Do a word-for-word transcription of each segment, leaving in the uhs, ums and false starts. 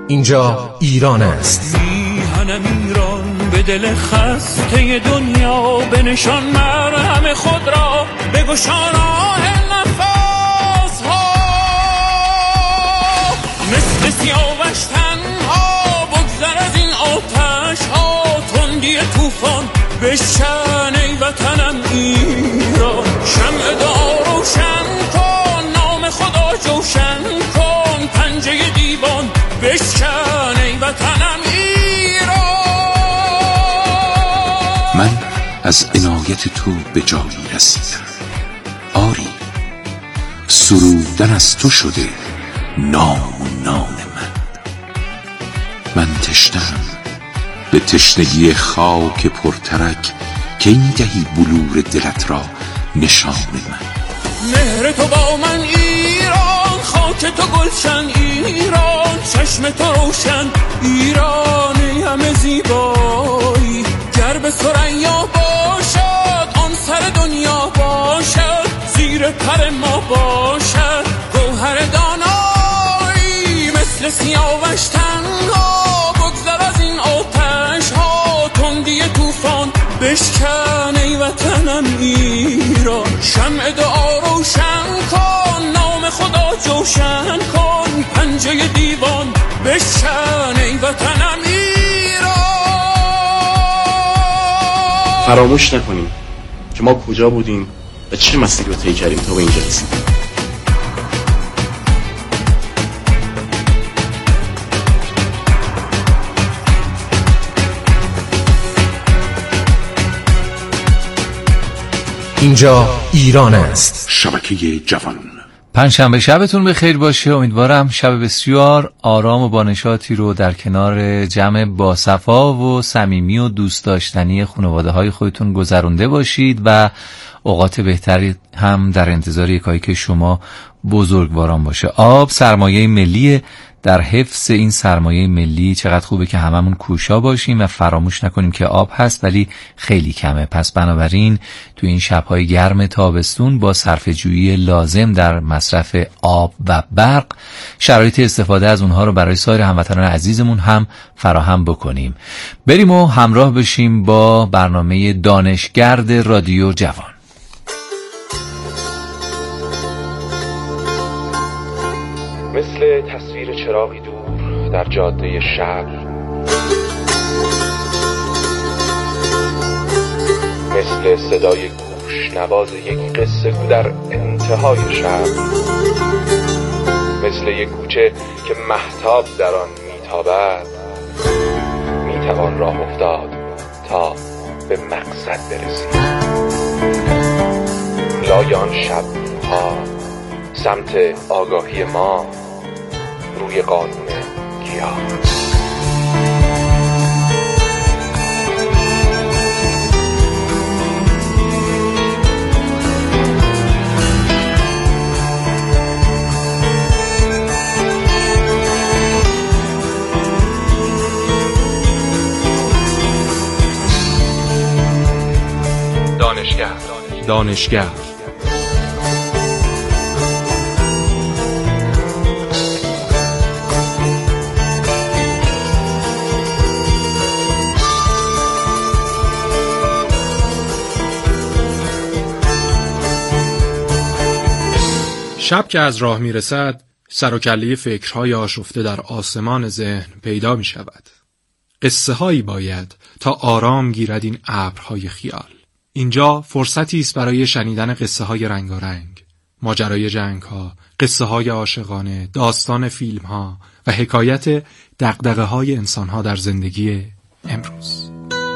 اینجا ایران است. میهنم ایران به دل خسته دنیا، به نشان مرهم خود را بگشان آه نفس ها، مثل سیاوش تنها بگذر از این آتش ها، تندی طوفان بشکن ای وطنم ایران، شمع دعا روشن کن، نام خدا جوشن کن، پنجه دیوان بشکن ای وطنم ایران. من از عنایت تو به جایی رسیدم، آری سرودن از تو شده نام و نام من. من تشنه‌ام به تشنگی خاک پرترک، که این دهی بلور دلت را نشان من. مهر تو با من ایران، خاک تو گلشن ایران، چشم تو روشن ایران، همه زیبایی گر به ثریا باشد، آن سر دنیا باشد، زیر پر ما باشد گوهر دانایی، مثل سیاوش تنها بگذر از این آتش ها، تندی طوفان بشکن ای وطنم ایران، شمع دعا روشن کن، نام خدا جوشن کن، پنجه دیوان بشکن ای وطنم ایران. فراموش نکنیم که ما کجا بودیم و چه مسیری رو طی کردیم تا به اینجا رسیدیم. اینجا ایران است. شبکه جوان. پنجشنبه شبتون بخیر باشه. امیدوارم شب بسیار آرام و بانشاطی رو در کنار جمع باصفا و صمیمی و دوست داشتنی خانواده های خودتون گذرونده باشید و اوقات بهتری هم در انتظار یکایی که شما بزرگواران باشه. آب سرمایه ملی، در حفظ این سرمایه ملی چقدر خوبه که هممون کوشا باشیم و فراموش نکنیم که آب هست ولی خیلی کمه. پس بنابراین تو این شب‌های گرم تابستون با صرفه‌جویی لازم در مصرف آب و برق شرایط استفاده از اونها رو برای سایر هموطنان عزیزمون هم فراهم بکنیم. بریم و همراه بشیم با برنامه دانشگرد رادیو جوان. مثل تصویر چراغی دور در جاده شب، مثل صدای گوش نواز یک قصه گو در انتهای شب، مثل یک کوچه که مهتاب در آن میتابد، میتوان راه افتاد تا به مقصد برسید. لای آن شب ها سمت آگاهی ما روی قانون گیاه. دانشگاه دانشگاه شب که از راه می رسد، سر و کله فکرهای آشفته در آسمان ذهن پیدا می شود. قصه هایی باید تا آرام گیرد این ابرهای خیال. اینجا فرصتی است برای شنیدن قصه های رنگارنگ، ماجرای جنگ ها، قصه های عاشقانه، داستان فیلم ها و حکایت دغدغه های انسان ها در زندگی امروز.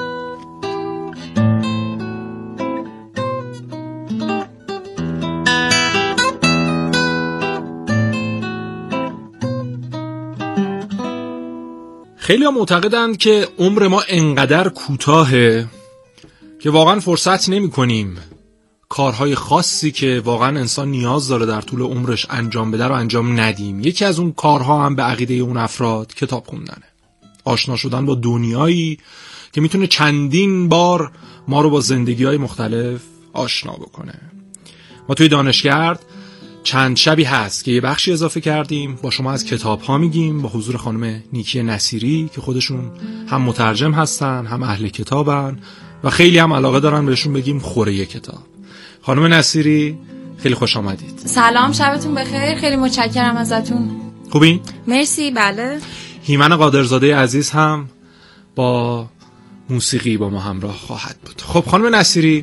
خیلی ها معتقدند که عمر ما انقدر کوتاهه که واقعا فرصت نمی کنیم کارهای خاصی که واقعا انسان نیاز داره در طول عمرش انجام بده رو انجام ندیم. یکی از اون کارها هم به عقیده اون افراد کتاب خوندنه، آشنا شدن با دنیایی که میتونه چندین بار ما رو با زندگی‌های مختلف آشنا بکنه. ما توی دانشگرد چند شبی هست که یه بخشی اضافه کردیم، با شما از کتاب ها میگیم، با حضور خانم نیکی نصیری که خودشون هم مترجم هستن هم اهل کتابن و خیلی هم علاقه دارن بهشون بگیم خوره کتاب. خانم نصیری خیلی خوش آمدید. سلام، شبتون بخیر. خیلی متشکرم ازتون. خوبین؟ مرسی. بله. هیمن قادرزاده عزیز هم با موسیقی با ما همراه خواهد بود. خب خانم نصیری،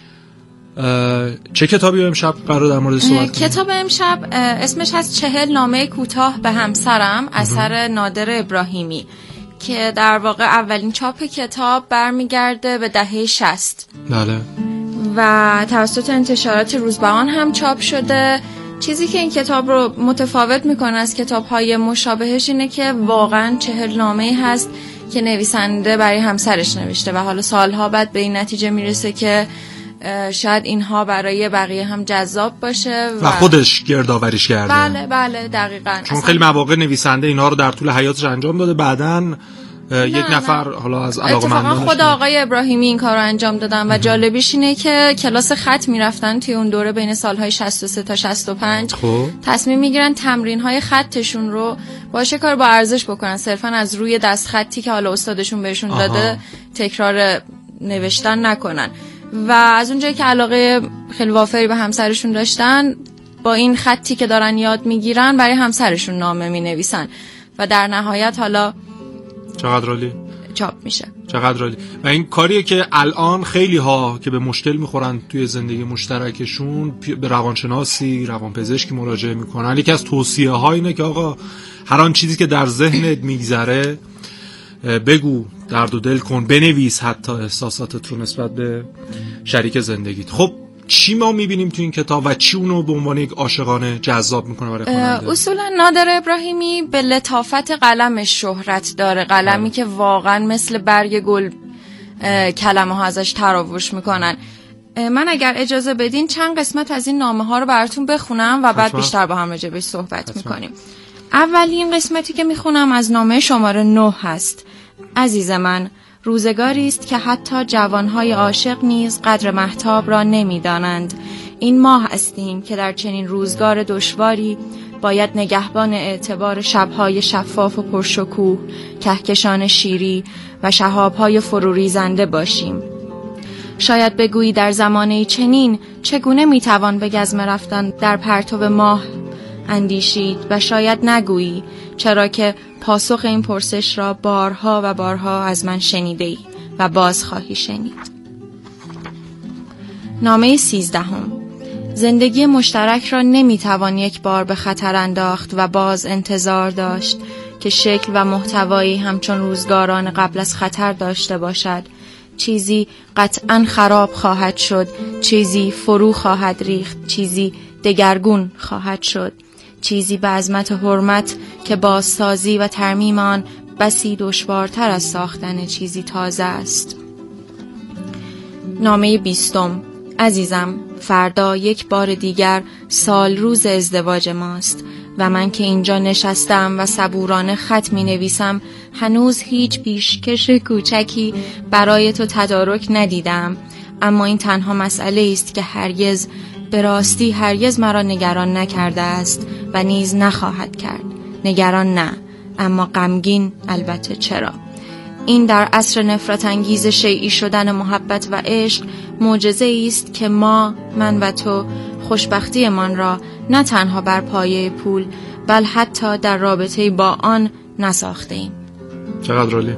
چه کتابی امشب قرار در مورد صحبت کنیم؟ کتاب امشب اسمش هست چهل نامه کوتاه به همسرم، اثر نادر ابراهیمی، که در واقع اولین چاپ کتاب برمیگرده به دهه شصت. بله. و توسط انتشارات روزبهان هم چاپ شده. چیزی که این کتاب رو متفاوت میکنه از کتاب‌های مشابهش اینه که واقعاً چهل نامه‌ای هست که نویسنده برای همسرش نوشته و حالا سالها بعد به این نتیجه میرسه که شاید اینها برای بقیه هم جذاب باشه و, و خودش گردآوریش کرده. بله بله دقیقاً. چون خیلی مواقع نویسنده اینها رو در طول حیاتش انجام داده، بعدن یک نفر نه. حالا از علاقه‌مندانش اتفاقا خود آقای ابراهیمی این کار رو انجام دادن و جالبیش اینه که کلاس خط میرفتن توی اون دوره بین سالهای شصت و سه تا شصت و پنج. خب تصمیم میگیرن تمرین‌های خطشون رو باشه کار با ارزش بکنن، صرفا از روی دست خطی که حالا استادشون بهشون آها. داده تکرار نوشتن نکنن و از اونجایی که علاقه خیلی وافری به همسرشون داشتن، با این خطی که دارن یاد میگیرن برای همسرشون نامه مینویسن و در نهایت حالا چقدر عالی چاپ میشه. چقدر عالی. و این کاریه که الان خیلی ها که به مشکل میخورن توی زندگی مشترکشون به روانشناسی، روانپزشکی مراجعه میکنن. یکی از توصیه ها اینه که آقا هر آن چیزی که در ذهنت میگذره بگو، درد و دل کن، بنویس حتی احساساتت رو نسبت به شریک زندگیت. خب چی ما میبینیم تو این کتاب و چی اونو به عنوان یک عاشقانه جذاب میکنه برای خواننده؟ اصولا نادر ابراهیمی به لطافت قلمش شهرت داره، قلمی که واقعا مثل برگ گل کلمه ها ازش تراوش میکنن. من اگر اجازه بدین چند قسمت از این نامه ها رو براتون بخونم و بعد بیشتر با هم راجع بهش صحبت میکنیم. اولین قسمتی که میخونم از نامه شماره نه هست. عزیز من، روزگاری است که حتی جوانهای عاشق نیز قدر مهتاب را نمی‌دانند. این ما هستیم که در چنین روزگار دشواری باید نگهبان اعتبار شب‌های شفاف و پرشکوه، کهکشان شیری و شهاب‌های فروریزنده باشیم. شاید بگویی در زمانه چنین چگونه میتوان به گزمه رفتن در پرتو ماه اندیشید و شاید نگویی، چرا که پاسخ این پرسش را بارها و بارها از من شنیده‌ای و باز خواهی شنید. نامه سیزدهم. زندگی مشترک را نمیتوان یک بار به خطر انداخت و باز انتظار داشت که شکل و محتوایی همچون روزگاران قبل از خطر داشته باشد. چیزی قطعاً خراب خواهد شد، چیزی فرو خواهد ریخت، چیزی دگرگون خواهد شد، چیزی به عظمت حرمت که بازسازی و ترمیم آن بسی دشوارتر از ساختن چیزی تازه است. نامه بیستم. عزیزم، فردا یک بار دیگر سال روز ازدواج ماست و من که اینجا نشستم و صبورانه خط می نویسم هنوز هیچ پیشکش کوچکی برای تو تدارک ندیدم، اما این تنها مسئله است که هرگز به راستی هرگز مرا نگران نکرده است و نیز نخواهد کرد. نگران نه، اما غمگین البته. چرا؟ این در عصر نفرت انگیز شیعی شدن محبت و عشق معجزه است که ما، من و تو، خوشبختی من را نه تنها بر پایه پول بل حتی در رابطه با آن نساخته ایم. چقدر عالی.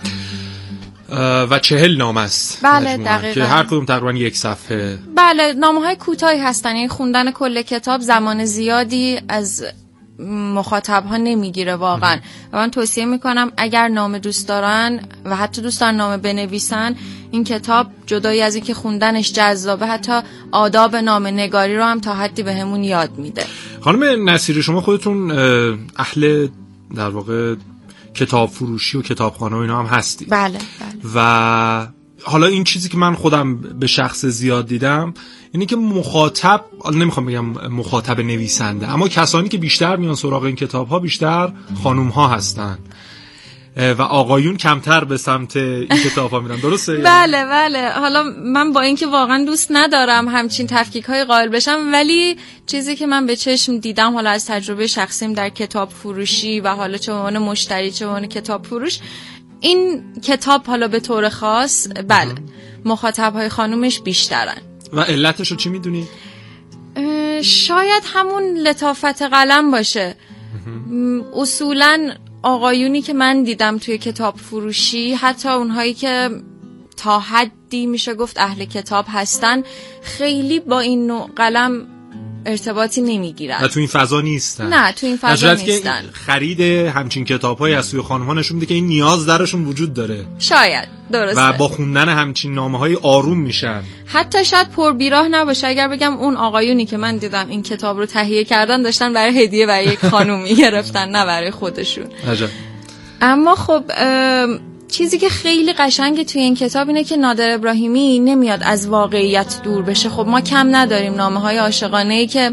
و چهل نامه است. بله دقیقاً. که هر کدوم تقریبا یک صفحه. بله، نامه های کوتاهی هستن، یعنی خوندن کل کتاب زمان زیادی از مخاطب ها نمیگیره واقعا. و من توصیه میکنم اگر نامه دوست دارن و حتی دوست دارن نامه بنویسن، این کتاب جدایی از اینکه خوندنش جذابه، حتی آداب نامه نگاری رو هم تا حدی بهمون یاد میده. خانم نصیری، شما خودتون اهل در واقع کتاب فروشی و کتابخانه و اینا هم هستی. بله بله. و حالا این چیزی که من خودم به شخص زیاد دیدم اینه که مخاطب، نمیخوام بگم مخاطب نویسنده، اما کسانی که بیشتر میان سراغ این کتاب ها بیشتر خانوم ها هستن. و آقایون کمتر به سمت این کتاب‌ها میرن، درسته؟ بله بله. حالا من با اینکه واقعا دوست ندارم همچین تفکیک‌های قائل بشم، ولی چیزی که من به چشم دیدم حالا از تجربه شخصیم در کتاب فروشی و حالا چه به عنوان مشتری چه به عنوان کتاب فروش، این کتاب حالا به طور خاص بله مخاطب‌های خانومش بیشترن. و علتش رو چی میدونی؟ شاید همون لطافت قلم باشه. اصولاً آقایونی که من دیدم توی کتاب فروشی، حتی اونهایی که تا حدی میشه گفت اهل کتاب هستن، خیلی با این نوع قلم ارتباطی نمیگیرن و تو این فضا نیستن. نه تو این فضا نیستن. خرید همچین کتاب‌های از سوی خانم‌ها نشون میده که این نیاز درشون وجود داره. شاید درسته. و با خوندن همچین نامه‌های آروم میشن. حتی شاید پر بیراه نباشه اگر بگم اون آقایونی که من دیدم این کتاب رو تهیه کردن داشتن برای هدیه برای یک خانومی گرفتن، نه برای خودشون. عجب. اما خب چیزی که خیلی قشنگه توی این کتاب اینه که نادر ابراهیمی نمیاد از واقعیت دور بشه. خب ما کم نداریم نامه‌های عاشقانه‌ای که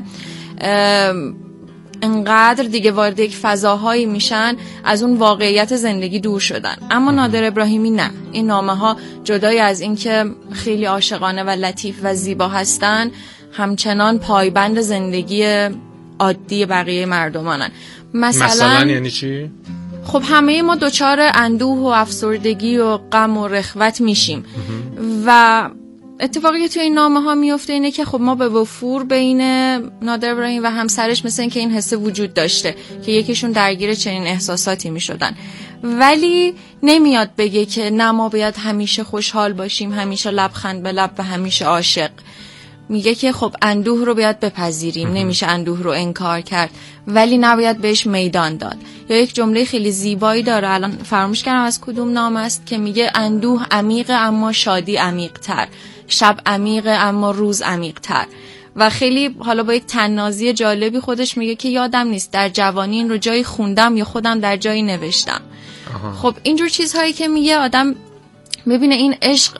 انقدر دیگه وارد یک فضاهایی میشن از اون واقعیت زندگی دور شدن، اما نادر ابراهیمی نه. این نامه‌ها جدای از این که خیلی عاشقانه و لطیف و زیبا هستن، همچنان پایبند زندگی عادی بقیه مردمانن. مثلا مثلا یعنی چی؟ خب همه ما دوچار اندوه و افسردگی و غم و رخوت میشیم و اتفاقی که توی این نامه ها میفته اینه که خب ما به وفور بین نادر ابراهیمی و همسرش مثل این که این حسه وجود داشته که یکیشون درگیر چنین احساساتی میشدن، ولی نمیاد بگه که نه ما باید همیشه خوشحال باشیم، همیشه لبخند به لب و همیشه عاشق. میگه که خب اندوه رو باید بپذیریم، نمیشه اندوه رو انکار کرد، ولی نباید بهش میدان داد. یا یک جمله خیلی زیبایی داره، الان فراموش کردم از کدوم نام است، که میگه اندوه عمیق اما شادی عمیق تر، شب عمیق اما روز عمیق تر. و خیلی حالا با یک طنازی جالبی خودش میگه که یادم نیست در جوانی این رو جایی خوندم یا خودم در جایی نوشتم. آها. خب اینجور چیزهایی که میگه آدم ببینه این عشق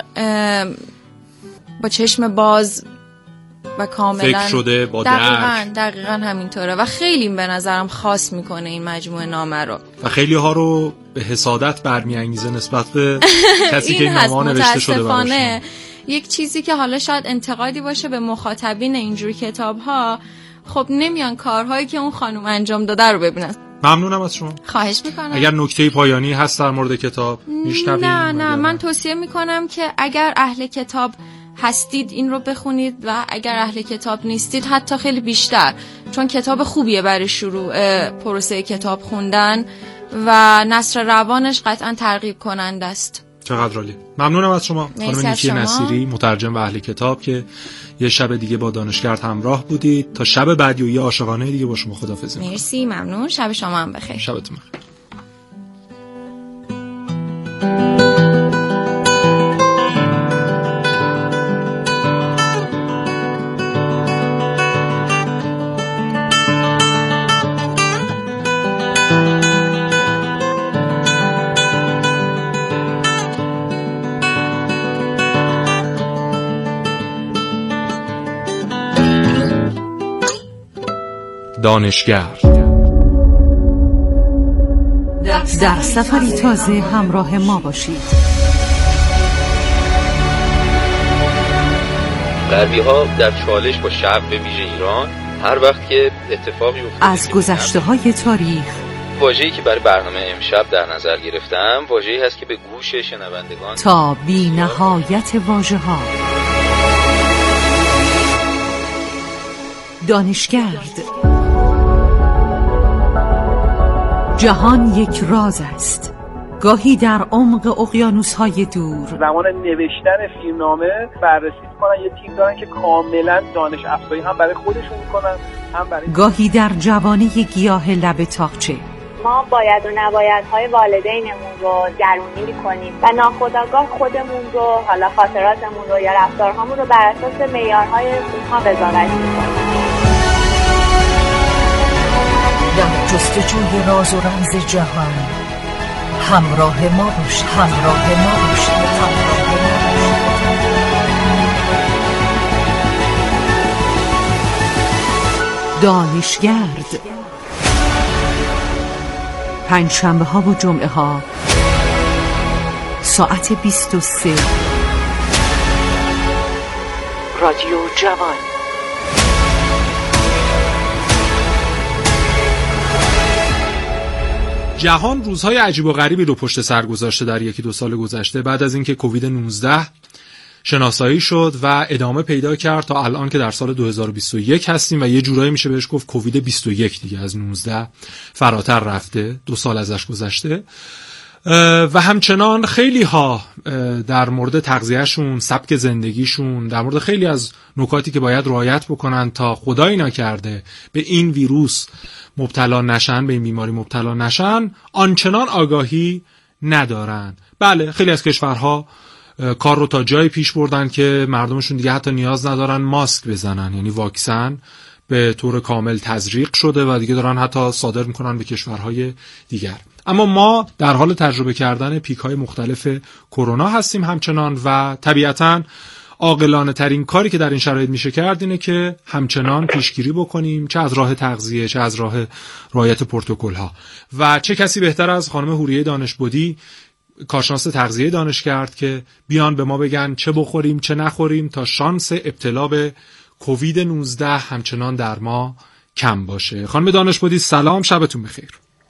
با چشم باز و کاملا فکر شده با دقیقاً دقیقاً همینطوره و خیلی به نظرم خاص میکنه این مجموعه نامه رو و خیلی ها رو به حسادت برمیانگیزه نسبت به کسی که این نامه نوشته شده براشون. یک چیزی که حالا شاید انتقادی باشه به مخاطبین اینجور کتاب ها، خب نمیان کارهایی که اون خانم انجام داده رو ببینن. ممنونم از شما. خواهش میکنم. اگر نکته پایانی هست در مورد کتاب میشنویم؟ نه نه من توصیه میکنم که اگر اهل کتاب هستید این رو بخونید و اگر اهل کتاب نیستید حتی خیلی بیشتر، چون کتاب خوبیه برای شروع پروسه کتاب خوندن و نثر روانش قطعا ترغیب کننده است. چقدر عالی. ممنونم از شما خانم نیکی نصیری، مترجم و اهل کتاب، که یه شب دیگه با دانشگرد همراه بودید. تا شب بعدی و یه عاشقانه دیگه با شما خداحافظی می‌کنم. مرسی، ممنون. شب شما هم بخیر. شبتون بخیر. دانشگر در سفری تازه همراه ما باشید. غربی ها در چالش با شعب به ویژه ایران هر وقت که اتفاقی افتاده از گذشته های تاریخ، واژه‌ای که برای برنامه امشب در نظر گرفتم واژه‌ای هست که به گوش شنوندگان تا بی نهایت واژه ها. دانشگرد. جهان یک راز است، گاهی در عمق اقیانوس‌های دور. زمان نوشتن فیلمنامه بررسی می‌کنن، یه تیم دارن که کاملا دانش افزایی هم برای خودشون می‌کنن هم برای گاهی در جوانه گیاه لب تاقچه. ما باید و نبایدهای والدینمون رو درونی می‌کنیم و ناخودآگاه خودمون رو، حالا خاطراتمون رو یا رفتارهامون رو بر اساس معیارهای اونها قضاوت می‌کنیم. در جستجوی راز و رمز جهان همراه ما باش، همراه ما باش، همراه ما باش. دانشگرد. پنج شنبه ها و جمعه ها ساعت بیست و سه. رادیو جوان. جهان روزهای عجیب و غریبی رو پشت سر گذاشته در یکی دو سال گذشته بعد از اینکه کووید نوزده شناسایی شد و ادامه پیدا کرد تا الان که در سال دو هزار و بیست و یک هستیم و یه جورایی میشه بهش گفت کووید بیست و یک دیگه، از نوزده فراتر رفته، دو سال ازش گذشته و همچنان خیلی ها در مورد تغذیه‌شون، سبک زندگیشون، در مورد خیلی از نکاتی که باید رعایت بکنن تا خدایی نکرده به این ویروس مبتلا نشن، به این بیماری مبتلا نشن، آنچنان آگاهی ندارن. بله، خیلی از کشورها کار رو تا جایی پیش بردن که مردمشون دیگه حتی نیاز ندارن ماسک بزنن، یعنی واکسن به طور کامل تزریق شده و دیگه دارن حتی صادر میکنن به کشورهای دیگر. اما ما در حال تجربه کردن پیک‌های مختلف کرونا هستیم همچنان و طبیعتاً عاقلانه ترین کاری که در این شرایط میشه کرد اینه که همچنان پیشگیری بکنیم، چه از راه تغذیه، چه از راه رعایت پروتکل‌ها. و چه کسی بهتر از خانم حوریه دانشبودی، کارشناس تغذیه دانشگرد، که بیان به ما بگن چه بخوریم چه نخوریم تا شانس ابتلا به کووید نوزده همچنان در ما کم باشه. خانم دانشبودی سلام، شبتون بخیر.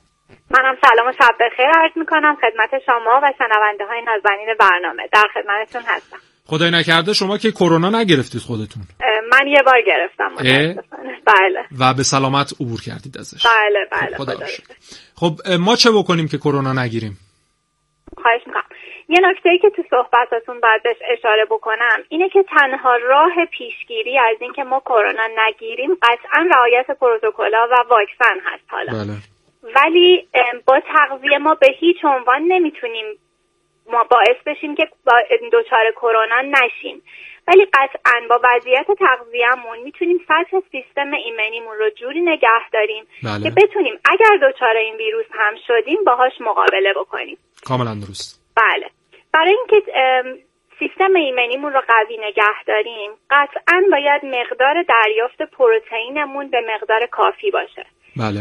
منم سلام و شب بخیر عرض میکنم خدمت شما و شنونده های نازنین برنامه. در خدمتتون هستم. خدای نکرده شما که کرونا نگرفتید خودتون؟ من یه بار گرفتم متاسفانه. بله. و به سلامت عبور کردید ازش؟ بله بله. خدا خدا خب ما چه بکنیم که کرونا نگیریم؟ خواهش میکنم. یه نکته‌ای که تو صحبتاتون باید بهش اشاره بکنم اینه که تنها راه پیشگیری از این که ما کرونا نگیریم قطعا رعایت پروتکل‌ها و واکسن هست. حالا بله. ولی با تغذیه ما به هیچ عنوان نمیتونیم ما باعث بشیم که دچار کرونا نشیم، ولی قطعا با وضعیت تغذیه‌مون میتونیم سطح سیستم ایمنیمون رو جوری نگه داریم بله. که بتونیم اگر دچار این ویروس هم شدیم باهاش مقابله بکنیم. کاملا درست. بله. برای اینکه سیستم ایمنیمون رو قوی نگه داریم قطعا باید مقدار دریافت پروتئینمون به مقدار کافی باشه. بله.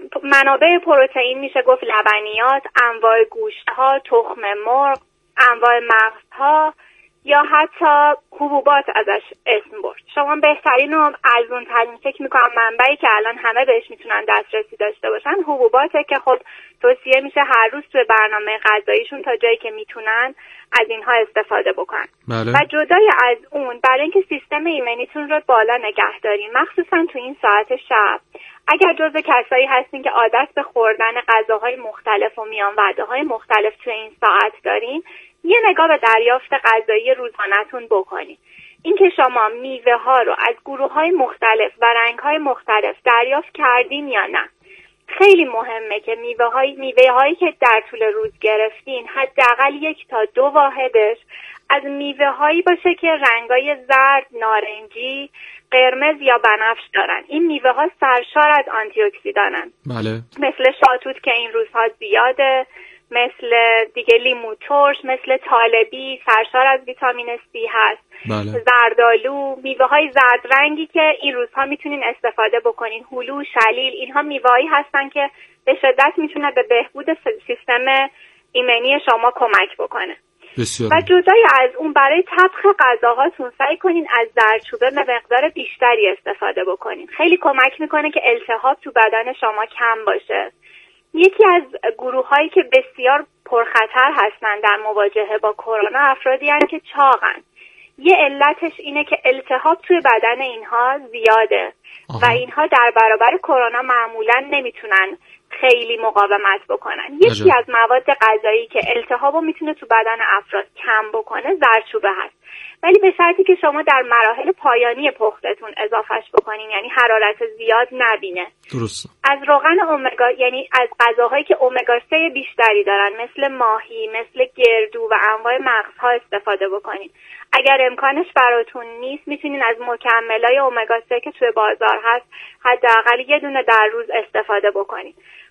منابع پروتئین میشه گفت لبنیات، انواع گوشت‌ها، تخم مرغ، انواع مغزها یا حتی حبوبات ازش اسم برد. شما بهترین و ارزان‌ترین فکر می‌کنم منبعی که الان همه بهش میتونن دسترسی داشته باشن حبوباته که خب توصیه میشه هر روز توی برنامه غذاییشون تا جایی که میتونن از اینها استفاده بکنن. بله. و جدای از اون برای اینکه سیستم ایمنیتون رو بالا نگه دارین مخصوصا تو این ساعت شب، اگر جزو کسایی هستین که عادت به خوردن غذاهای مختلف و میان وعده‌های مختلف تو این ساعت دارین، یه نگاه به دریافت غذایی روزانه‌تون بکنین. اینکه شما میوه ها رو از گروه های مختلف و رنگ های مختلف دریافت کردین یا نه. خیلی مهمه که میوه های میوه هایی که در طول روز گرفتین حداقل یک تا دو واحدش از میوه هایی باشه که رنگای زرد، نارنجی، قرمز یا بنفش دارن. این میوه ها سرشار از آنتی اکسیدانن. بله. مثل شاتوت که این روزها زیاده، مثل دیگه لیمو ترش، مثل طالبی سرشار از ویتامین سی هست. بله. زردآلو، میوه های زرد رنگی که این روزها میتونین استفاده بکنین، هلو، شلیل، اینها میوه‌هایی هستن که به شدت میتونه به بهبود سیستم ایمنی شما کمک بکنه. بسیار. و جدای از اون برای طبخ غذاهاتون سعی کنین از زردچوبه به مقدار بیشتری استفاده بکنین. خیلی کمک میکنه که التهاب تو بدن شما کم باشه. یکی از گروه‌هایی که بسیار پرخطر هستن در مواجهه با کرونا افرادی هستن که چاقن. یه علتش اینه که التهاب توی بدن اینها زیاده. آها. و اینها در برابر کرونا معمولاً نمیتونن خیلی مقاومت بکنن. یکی از مواد غذایی که التهابو میتونه تو بدن افراد کم بکنه زردچوبه هست، ولی به شرطی که شما در مراحل پایانی پختتون اضافهش بکنین، یعنی حرارت زیاد نبینه. درست. از روغن امگا، یعنی از غذاهایی که امگا سه بیشتری دارن مثل ماهی، مثل گردو و انواع مغزها استفاده بکنین. اگر امکانش براتون نیست میتونین از مکملای امگا سه که توی بازار هست حداقل یه دونه در روز استفاده بکنین.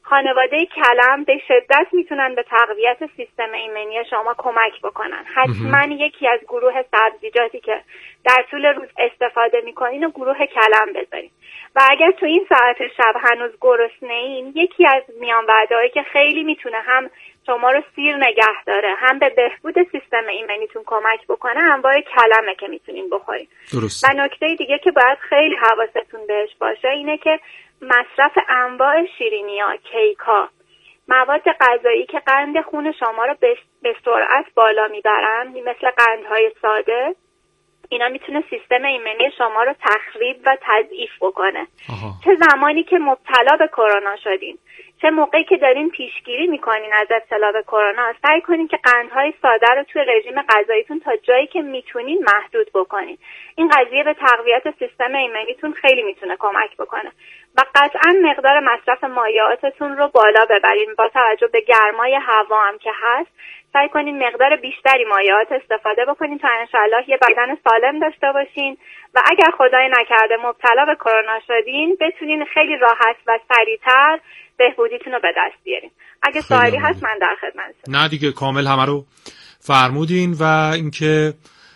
خانواده کلم به شدت میتونن به تقویت سیستم ایمنی شما کمک بکنن. حتما یکی از گروه سبزیجاتی که در طول روز استفاده میکنین و گروه کلم بذارین. و اگر تو این ساعت شب هنوز گرسنه‌این، یکی از میان وعده‌هایی که خیلی میتونه هم شما رو سیر نگه داره هم به بهبود سیستم ایمنیتون کمک بکنه انواع کلمه که میتونین بخورین. درست. و نکته دیگه که باید خیلی حواستون بهش باشه اینه که مصرف انواع شیرینی‌ها، کیک‌ها، مواد غذایی که قند خون شما رو به سرعت بالا میبرن مثل قندهای ساده، اینا میتونه سیستم ایمنی شما رو تخریب و تضعیف بکنه. آها. چه زمانی که مبتلا به کرونا شدین، چه موقعی که دارین پیشگیری میکنین از ابتلا به کرونا، سعی کنین که قندهای ساده رو توی رژیم غذاییتون تا جایی که میتونین محدود بکنین. این قضیه به تقویت سیستم ایمنیتون خیلی میتونه کمک بکنه. و قطعا مقدار مصرف مایعاتتون رو بالا ببرین. با توجه به گرمای هوا هم که هست، سعی کنین مقدار بیشتری مایعات استفاده بکنین تا انشالله یه بدن سالم داشته باشین و اگر خدای نکرده مبتلا به کرونا شدین بتونین خیلی راحت و سریعتر بهبودیتون رو به دست بیارین. اگه سوالی هست من در خدمتتونم. نه دیگه کامل همه رو فرمودین. و اینکه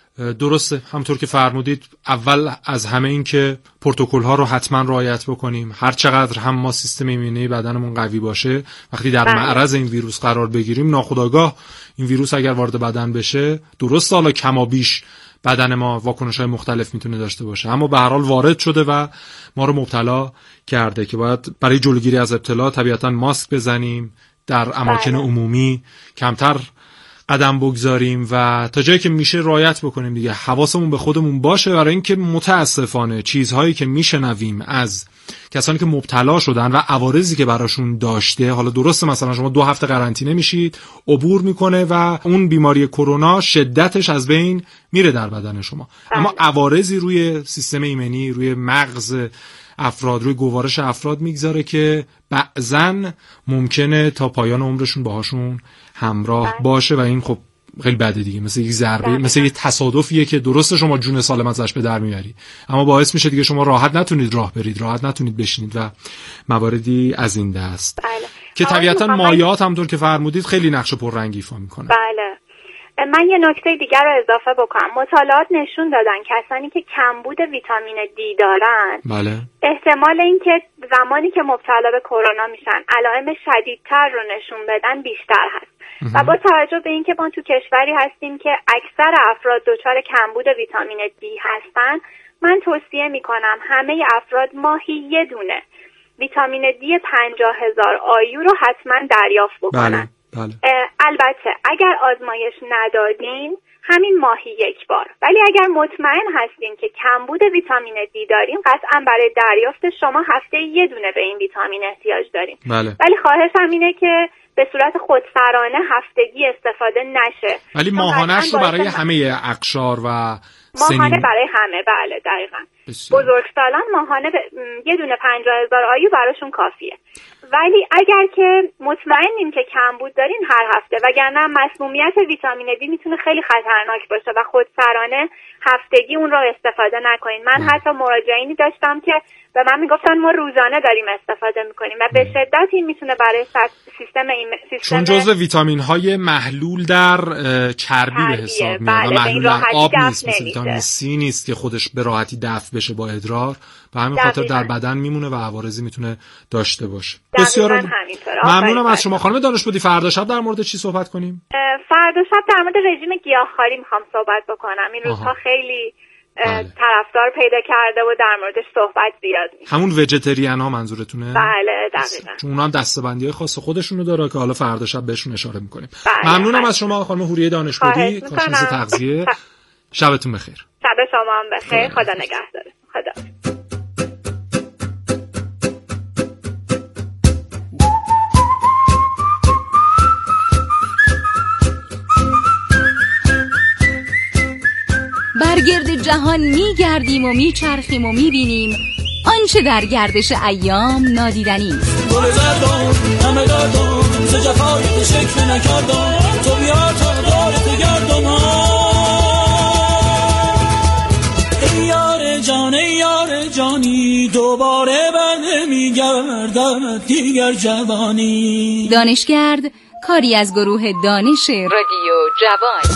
درسته همونطور که فرمودید، اول از همه این که پروتکل ها رو حتما رعایت بکنیم. هر چقدر هم ما سیستم ایمنی بدنمون قوی باشه، وقتی در بله. معرض این ویروس قرار بگیریم، ناخودآگاه این ویروس اگر وارد بدن بشه، درسته حالا کما بیش بدن ما واکنش‌های مختلف میتونه داشته باشه، اما به هر حال وارد شده و ما رو مبتلا کرده که باید برای جلوگیری از ابتلا طبیعتاً ماسک بزنیم، در اماکن بله. عمومی کمتر قدم بگذاریم و تا جایی که میشه رعایت بکنیم دیگه. حواسمون به خودمون باشه، برای اینکه متاسفانه چیزهایی که میشنویم از کسانی که مبتلا شدن و عوارضی که براشون داشته، حالا درسته مثلا شما دو هفته قرنطینه میشید، عبور میکنه و اون بیماری کرونا شدتش از بین میره در بدن شما، اما عوارضی روی سیستم ایمنی، روی مغز افراد، روی گوارش افراد میگذاره که بعضن ممکنه تا پایان عمرشون باهاشون همراه باشه و این خب خیلی بده دیگه، مثل یک ضربه، مثل یک تصادفیه که درسته شما جون سالم ازش به در میبری، اما باعث میشه دیگه شما راحت نتونید راه برید، راحت نتونید بشینید و مواردی از این دست بله. که طبیعتا مایعات همونطور که فرمودید خیلی نقش پررنگ ایفا میکنه. بله. من یه نکته دیگر رو اضافه بکنم. مطالعات نشون دادن کسانی که کمبود ویتامین دی دارن بله. احتمال اینکه زمانی که مبتلا به کرونا میشن علائم شدیدتر رو نشون بدن بیشتر هست. و با توجه به اینکه ما تو کشوری هستیم که اکثر افراد دچار کمبود ویتامین دی هستن، من توصیه میکنم همه افراد ماهی یه دونه ویتامین دی پنجاه هزار آیو رو حتما دریافت بکنن. بله. بله. البته اگر آزمایش ندادین همین ماهی یک بار، ولی اگر مطمئن هستین که کمبود ویتامین دی دارین، قطعا برای دریافت شما هفته یه دونه به این ویتامین احتیاج دارین. بله. ولی خواهشم اینه که به صورت خودسرانه هفتگی استفاده نشه، ولی ماهانش رو برای همه اقشار و ماهانه برای همه. بله دقیقاً. بزرگسالان ماهانه ب... یه دونه پنجاه هزار آیو براشون کافیه. ولی اگر که مطمئنیم که کمبود دارین هر هفته، وگرنه مسمومیت ویتامین دی میتونه خیلی خطرناک باشه و خودسرانه هفتگی اون رو استفاده نکنین. من حتی مراجعینی داشتم که به من میگفتن ما روزانه داریم استفاده میکنیم و به شدت این میتونه برای سیستم این سیستم چون جزء ویتامین های محلول در چربی به حساب میاد و محلول در آب نیست، مثل ویتامین سی نیست که خودش به راحتی دفع بشه با ادرار و همین خاطر در بدن میمونه و عوارضی میتونه داشته باشه. بسیار ممنونم از شما خانم دانشپدی. فردا شب در مورد چی صحبت کنیم؟ فردا شب در مورد رژیم گیاهخواری میخوام صحبت بکنم. این روزها خیلی بله. طرفدار پیدا کرده و در موردش صحبت زیاد میشه. همون ویژیتریان ها منظورتونه؟ بله دقیقاً. چون اونا هم دسته‌بندی‌های خاص خودشونو داره که حالا فردا شب بهشون اشاره می‌کنیم. بله. ممنونم بله. از شما خانم حوریه دانشپدی، کارشناس تغذیه. شبتون بخیر. شب شما هم بخیر. خدا نگهدار. خدا. برگرد جهان می گردیم و می چرخیم و می بینیم آنچه در گردش ایام نادیدنی است. گل زردم همه دردم ز جفای تو شکل نکردم، تو بیا تا دارت گردم. ای یار جان ای یار جان جانی دوباره بر نمیگردد دیگر جوانی. دانشگرد کاری از گروه دانش رادیو جوان.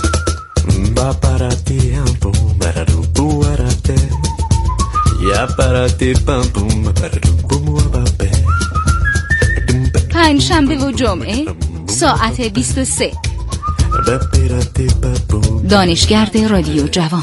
پنج شنبه و جمعه ساعت بیست و سه. دانشگرد رادیو جوان.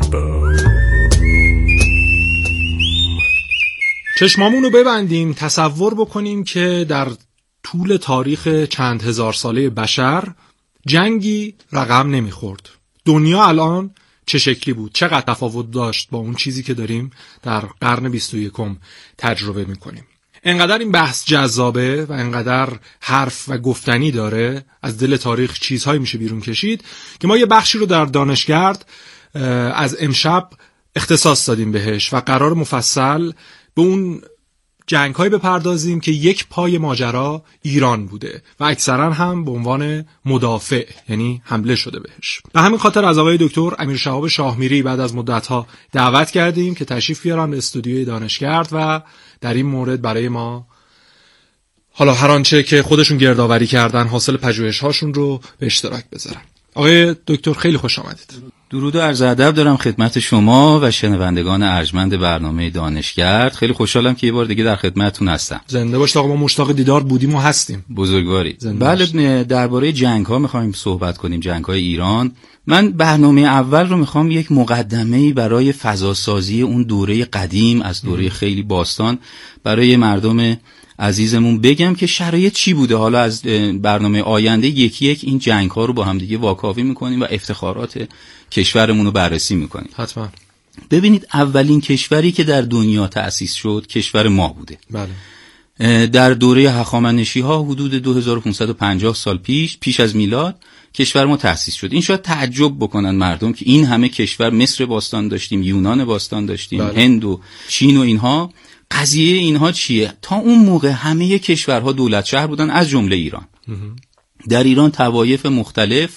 چشمامونو ببندیم، تصور بکنیم که در طول تاریخ چند هزار ساله بشر جنگی رقم نمیخورد. دنیا الان چه شکلی بود؟ چقدر تفاوت داشت با اون چیزی که داریم در قرن بیست و یکم تجربه میکنیم؟ انقدر این بحث جذابه و انقدر حرف و گفتنی داره، از دل تاریخ چیزهایی میشه بیرون کشید که ما یه بخشی رو در دانشگرد از امشب اختصاص دادیم بهش و قرار مفصل به اون جنگ‌هایی بپردازیم که یک پای ماجرا ایران بوده و اکثرا هم به عنوان مدافع، یعنی حمله شده بهش. به همین خاطر از آقای دکتر امیر شهاب شاهمیری بعد از مدت‌ها دعوت کردیم که تشریف بیارن به استودیوی دانشگرد و در این مورد برای ما حالا هر آنچه که خودشون گردآوری کردن، حاصل پژوهش‌هاشون رو به اشتراک بذارن. آقای دکتر خیلی خوش آمدید. درود و عرض ادب دارم خدمت شما و شنوندگان ارجمند برنامه دانشگرد. خیلی خوشحالم که یه بار دیگه در خدمتتون هستم. زنده باشید آقا، ما مشتاق دیدار بودیم و هستیم. بزرگواری. بله، درباره جنگ‌ها می‌خوایم صحبت کنیم، جنگ‌های ایران. من برنامه اول رو می‌خوام یک مقدمه‌ای برای فضاسازی اون دوره قدیم از دوره ام. خیلی باستان برای مردم عزیزمون بگم که شرایط چی بوده. حالا از برنامه آینده یکی یک این جنگ ها رو با هم دیگه واکاوی میکنیم و افتخارات کشورمون رو بررسی میکنیم. حتما. ببینید، اولین کشوری که در دنیا تأسیس شد کشور ما بوده. بله. در دوره هخامنشی ها حدود دو هزار و پانصد و پنجاه سال پیش پیش از میلاد کشور ما تأسیس شد. این شاید تعجب بکنن مردم که این همه کشور، مصر باستان داشتیم، یونان باستان داشتیم، بله. هند و چین و اینها. قضیه اینها چیه؟ تا اون موقع همه کشورها دولت شهر بودن از جمله ایران. در ایران طوایف مختلف،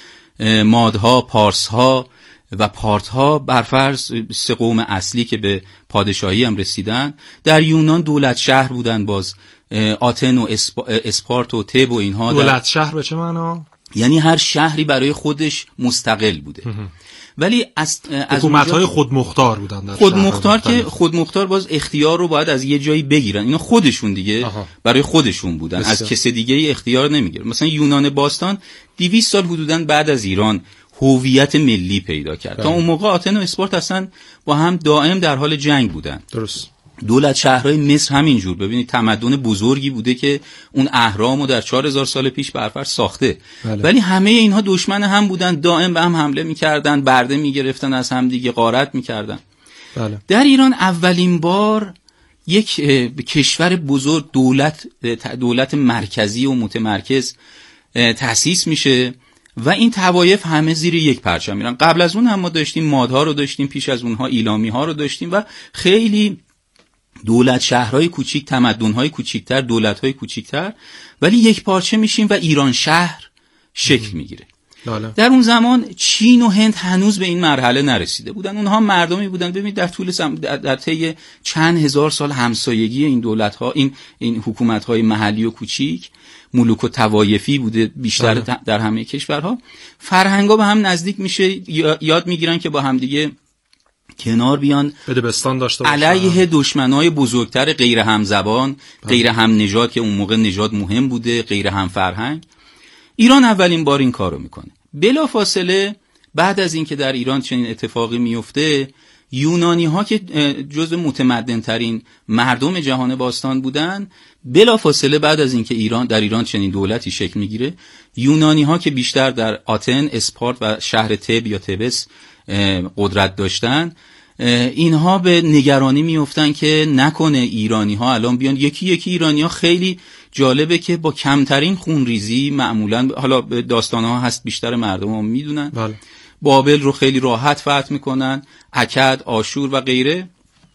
مادها، پارسها و پارتها برفرض سه قوم اصلی که به پادشاهی هم رسیدن. در یونان دولت شهر بودن، باز آتن و اسپارت و تب و اینها. دولت شهر به چه معنا؟ یعنی هر شهری برای خودش مستقل بوده. ولی از حکومت‌های خودمختار بودن. در خودمختار که خودمختار باز اختیار رو باید از یه جایی بگیرن. اینا خودشون دیگه آها. برای خودشون بودن، بسیار. از کسی دیگه اختیار نمیگیرن. مثلا یونان باستان دویست سال حدوداً بعد از ایران هویت ملی پیدا کرد. تا اون موقع آتن و اسپارت اصلا با هم دائم در حال جنگ بودن. درست. دولت شهرهای مصر همینجور. ببینید تمدن بزرگی بوده که اون اهرامو در چهار هزار سال پیش برفرض ساخته. بله. ولی همه اینها دشمن هم بودن، دائم به هم حمله میکردن، برده میگرفتن از هم دیگه، غارت میکردن. بله. در ایران اولین بار یک کشور بزرگ، دولت دولت مرکزی و متمرکز تأسیس میشه و این طوایف همه زیر یک پرچم میرن. قبل از اون هم ما داشتیم مادها رو داشتیم، پیش از اونها ایلامی ها رو داشتیم و خیلی دولت شهرهای کوچیک، تمدن‌های کوچیک‌تر، دولت‌های کوچیک‌تر، ولی یک پارچه میشیم و ایران شهر شکل میگیره. در اون زمان چین و هند هنوز به این مرحله نرسیده بودن. اونها مردمی بودن، ببینید در طول سم... در طی چند هزار سال همسایگی این دولت‌ها، این این حکومت‌های محلی و کوچیک، ملوک و طوایفی بوده بیشتر آه. در همه کشورها. فرهنگ‌ها به هم نزدیک میشه، یاد میگیرن که با هم دیگه کنار بیان، بدبستان داشته باشن، علیه دشمنای بزرگتر غیر همزبان، غیر هم نژاد که اون موقع نژاد مهم بوده، غیر هم فرهنگ. ایران اولین بار این کارو میکنه. بلافاصله بعد از اینکه در ایران چنین اتفاقی میفته، یونانی ها که جزو متمدن ترین مردم جهان باستان بودن، بلافاصله بعد از اینکه ایران در ایران چنین دولتی شکل میگیره، یونانی ها که بیشتر در آتن، اسپارت و شهر تب یا تبس قدرت داشتن، اینها به نگرانی میافتن که نکنه ایرانی ها الان بیان. یکی یکی ایرانی ها خیلی جالبه که با کمترین خونریزی معمولا، حالا داستان ها هست بیشتر مردم ها میدونن، بله. بابل رو خیلی راحت فتح میکنن، اکد، آشور و غیره،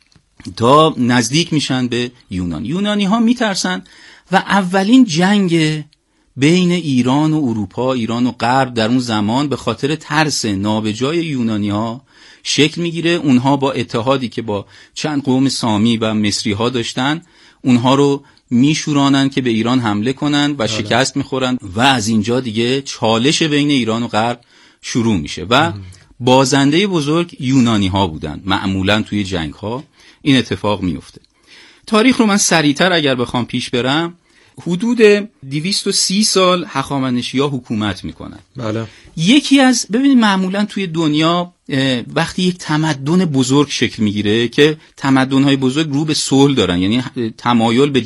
تا نزدیک میشن به یونان. یونانی ها میترسن و اولین جنگ بین ایران و اروپا، ایران و غرب در اون زمان به خاطر ترس نابجای یونانی ها شکل میگیره. اونها با اتحادی که با چند قوم سامی و مصری ها داشتن اونها رو میشورانن که به ایران حمله کنن و شکست میخورن و از اینجا دیگه چالش بین ایران و غرب شروع میشه و بازنده بزرگ یونانی ها بودن. معمولا توی جنگ ها این اتفاق میفته. تاریخ رو من سریعتر اگر بخوام پیش برم، حدود دویست و سی سال هخامنشی‌ها حکومت میکنن. بله. یکی از ببینید معمولا توی دنیا وقتی یک تمدن بزرگ شکل میگیره که تمدن‌های بزرگ رو به صلح دارن، یعنی تمایل به